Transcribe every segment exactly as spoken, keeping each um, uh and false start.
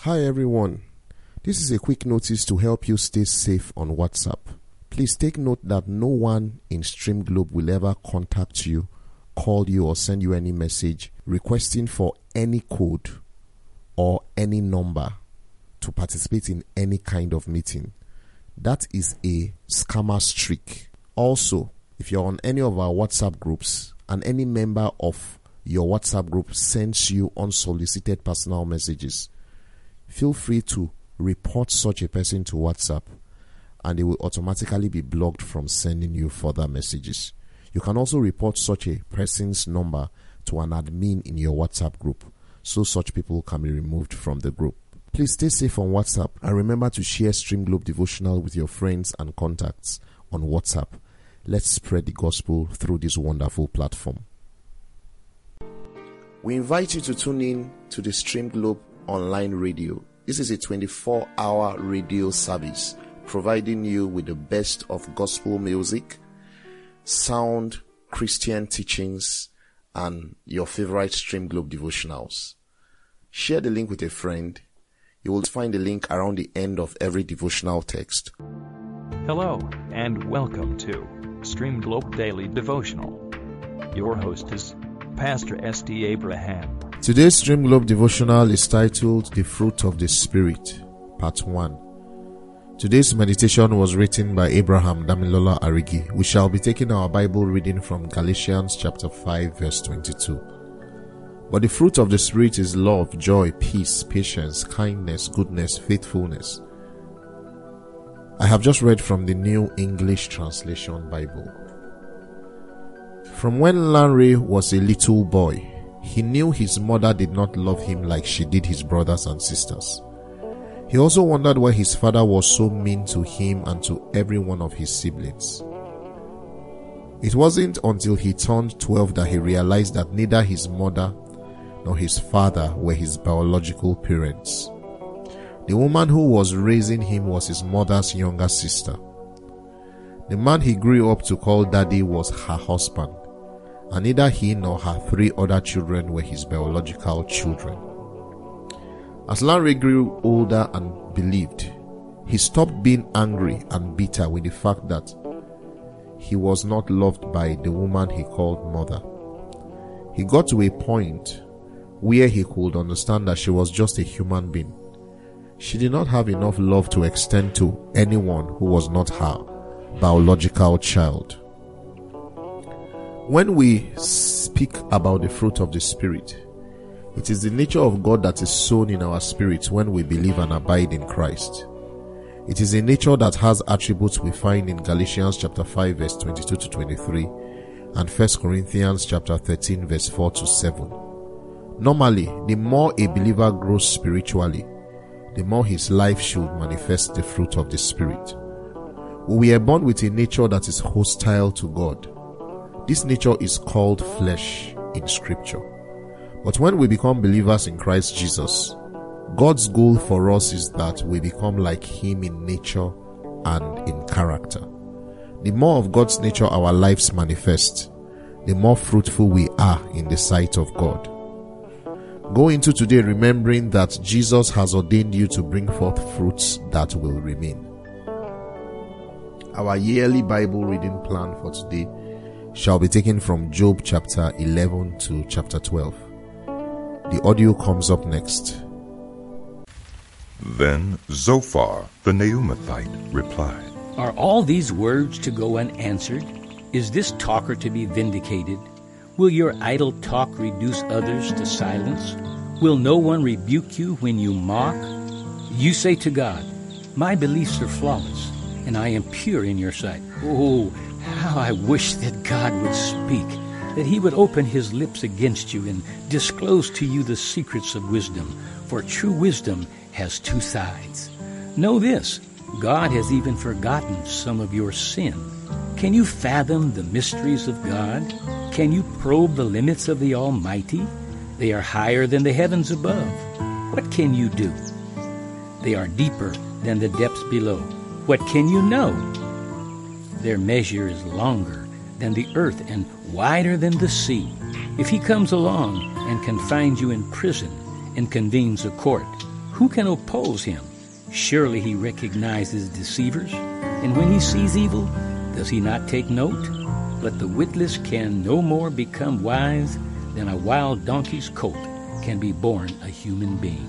Hi everyone, this is a quick notice to help you stay safe on WhatsApp. Please take note that no one in Stream Globe will ever contact you, call you or send you any message requesting for any code or any number to participate in any kind of meeting. That is a scammer's trick. Also, if you're on any of our WhatsApp groups and any member of your WhatsApp group sends you unsolicited personal messages, feel free to report such a person to WhatsApp and they will automatically be blocked from sending you further messages. You can also report such a person's number to an admin in your WhatsApp group so such people can be removed from the group. Please stay safe on WhatsApp and remember to share Stream Globe Devotional with your friends and contacts on WhatsApp. Let's spread the gospel through this wonderful platform. We invite you to tune in to the Stream Globe online radio. This is a twenty-four hour radio service providing you with the best of gospel music, sound Christian teachings, and your favorite Stream Globe devotionals. Share the link with a friend. You will find the link around the end of every devotional text. Hello, and welcome to Stream Globe Daily Devotional. Your host is Pastor S D Abraham. Today's Stream Globe devotional is titled The Fruit of the Spirit, Part one. Today's meditation was written by Abraham Damilola Arigi. We shall be taking our Bible reading from Galatians chapter five verse twenty-two. But the fruit of the Spirit is love, joy, peace, patience, kindness, goodness, faithfulness. I have just read from the New English Translation Bible. From when Larry was a little boy, he knew his mother did not love him like she did his brothers and sisters. He also wondered why his father was so mean to him and to every one of his siblings. It wasn't until he turned twelve that he realized that neither his mother nor his father were his biological parents. The woman who was raising him was his mother's younger sister. The man he grew up to call daddy was her husband, and neither he nor her three other children were his biological children. As Larry grew older and believed, he stopped being angry and bitter with the fact that he was not loved by the woman he called mother. He got to a point where he could understand that she was just a human being. She did not have enough love to extend to anyone who was not her biological child. When we speak about the fruit of the Spirit, it is the nature of God that is sown in our spirits when we believe and abide in Christ. It is a nature that has attributes we find in Galatians chapter five verse twenty-two to twenty-three and First Corinthians chapter thirteen verse four to seven. Normally, the more a believer grows spiritually, the more his life should manifest the fruit of the Spirit. We are born with a nature that is hostile to God. This nature is called flesh in Scripture. But when we become believers in Christ Jesus, God's goal for us is that we become like Him in nature and in character. The more of God's nature our lives manifest, the more fruitful we are in the sight of God. Go into today remembering that Jesus has ordained you to bring forth fruits that will remain. Our yearly Bible reading plan for today shall be taken from Job chapter eleven to chapter twelve. The audio comes up next. Then Zophar the Naamathite replied, Are all these words to go unanswered? Is this talker to be vindicated? Will your idle talk reduce others to silence? Will no one rebuke you when you mock? You say to God, My beliefs are flawless, and I am pure in your sight. Oh, how I wish that God would speak, that He would open His lips against you and disclose to you the secrets of wisdom, for true wisdom has two sides. Know this, God has even forgotten some of your sin. Can you fathom the mysteries of God? Can you probe the limits of the Almighty? They are higher than the heavens above. What can you do? They are deeper than the depths below. What can you know? Their measure is longer than the earth and wider than the sea. If He comes along and confines you in prison and convenes a court, Who can oppose him? Surely he recognizes deceivers. And when he sees evil, does he not take note? But the witless can no more become wise than a wild donkey's colt can be born a human being.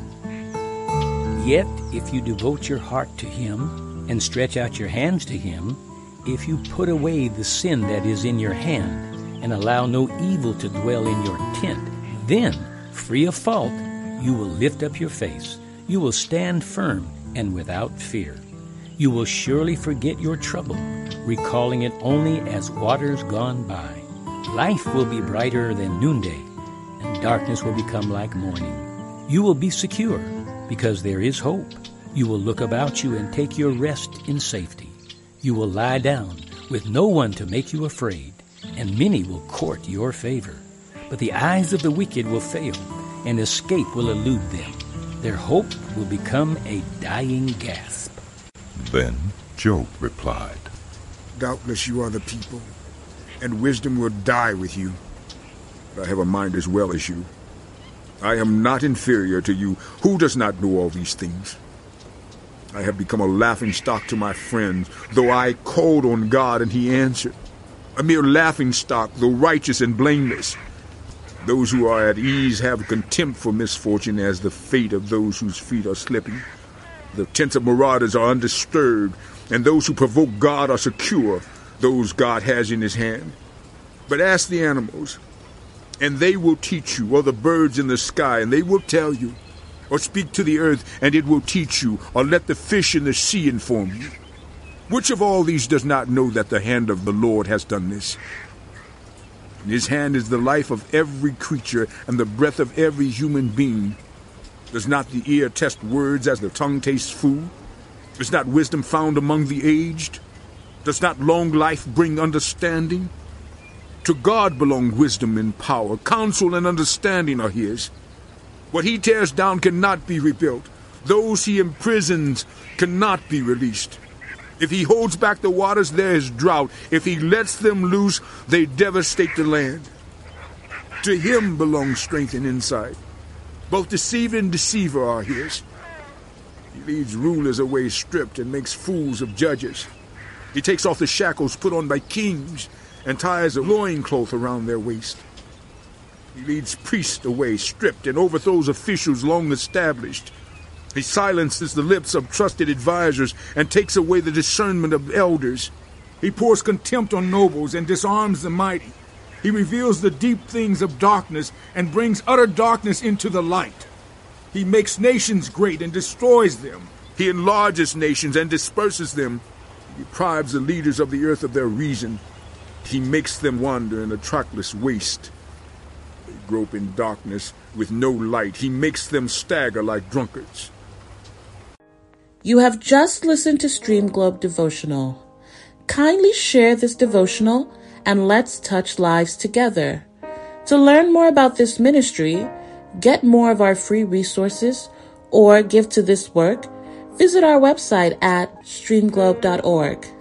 Yet, if you devote your heart to him and stretch out your hands to him, if you put away the sin that is in your hand and allow no evil to dwell in your tent, then, free of fault, you will lift up your face. You will stand firm and without fear. You will surely forget your trouble, recalling it only as waters gone by. Life will be brighter than noonday, and darkness will become like morning. You will be secure, because there is hope. You will look about you and take your rest in safety. You will lie down with no one to make you afraid, and many will court your favor. But the eyes of the wicked will fail, and escape will elude them. Their hope will become a dying gasp. Then Job replied, Doubtless you are the people, and wisdom will die with you. But I have a mind as well as you. I am not inferior to you. Who does not know all these things? I have become a laughingstock to my friends, though I called on God and he answered. A mere laughingstock, though righteous and blameless. Those who are at ease have contempt for misfortune as the fate of those whose feet are slipping. The tents of marauders are undisturbed, and those who provoke God are secure, those God has in his hand. But ask the animals, and they will teach you, or the birds in the sky, and they will tell you. Or speak to the earth, and it will teach you, or let the fish in the sea inform you. Which of all these does not know that the hand of the Lord has done this? In his hand is the life of every creature, and the breath of every human being. Does not the ear test words as the tongue tastes food? Is not wisdom found among the aged? Does not long life bring understanding? To God belong wisdom and power. Counsel and understanding are his. What he tears down cannot be rebuilt. Those he imprisons cannot be released. If he holds back the waters, there is drought. If he lets them loose, they devastate the land. To him belongs strength and insight. Both deceiver and deceiver are his. He leads rulers away stripped and makes fools of judges. He takes off the shackles put on by kings and ties a loincloth around their waist. He leads priests away stripped and overthrows officials long established. He silences the lips of trusted advisers and takes away the discernment of elders. He pours contempt on nobles and disarms the mighty. He reveals the deep things of darkness and brings utter darkness into the light. He makes nations great and destroys them. He enlarges nations and disperses them. He deprives the leaders of the earth of their reason. He makes them wander in a trackless waste. They grope in darkness with no light. He makes them stagger like drunkards. You have just listened to Stream Globe Devotional. Kindly share this devotional and let's touch lives together. To learn more about this ministry, get more of our free resources, or give to this work, visit our website at stream globe dot org.